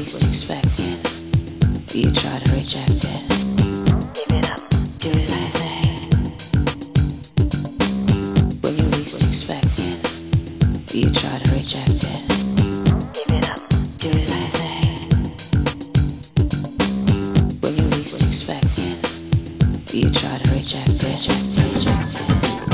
least expect it, you try to reject it. Give it up. Do as I say. When you least expect it, you try to reject it. Give it up. Do as I say. When you least expect it, you try to reject it, reject it, reject it.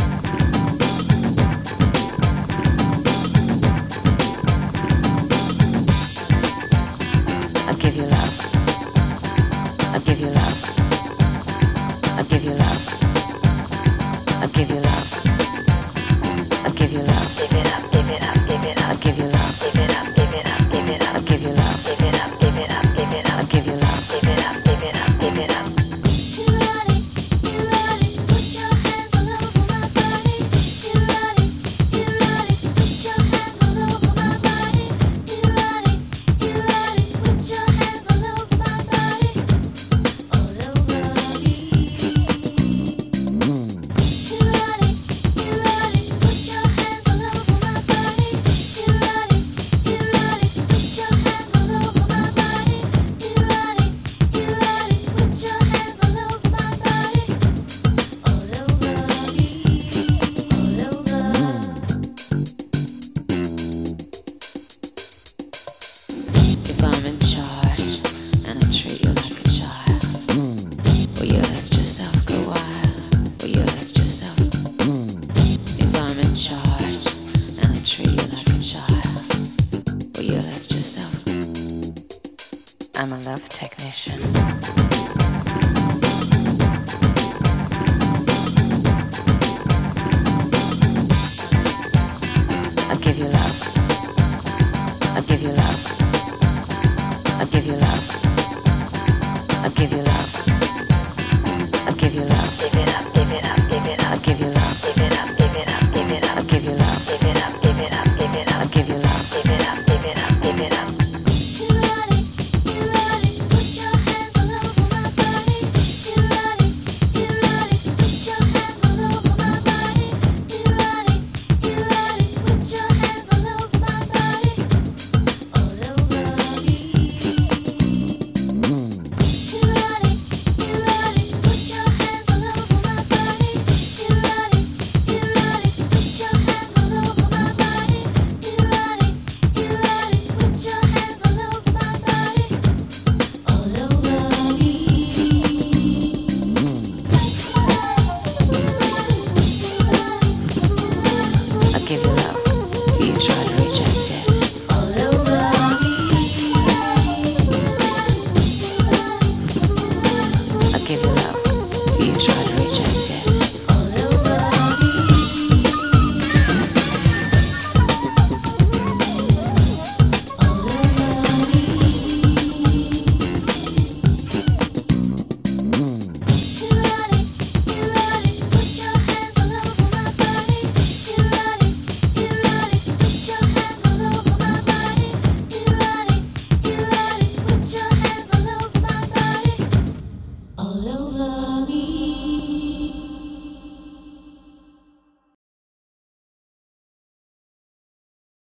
I give you love. I give you love. I give you love. I give you love. I give you love. Give it up, give it up, give it up. I give you love. Give it up, give it up, give it up. I give you love. Give it up, give it up, give it up. I give you love. Give it up, give it up, give it up. You got it, put your hands all over my body. You got it, put your hands all over my body. You got it, put your hands all over my body, all over me. You got it, put your hands all over my body. You got it, put your hands all over my body. You got it, put your hands all over my body, all over me, all over. If I'm in charge and I treat you like a child, will you let yourself go wild? Will you let yourself? If I'm in charge and I treat you like a child, will you let yourself? I'm a love technician.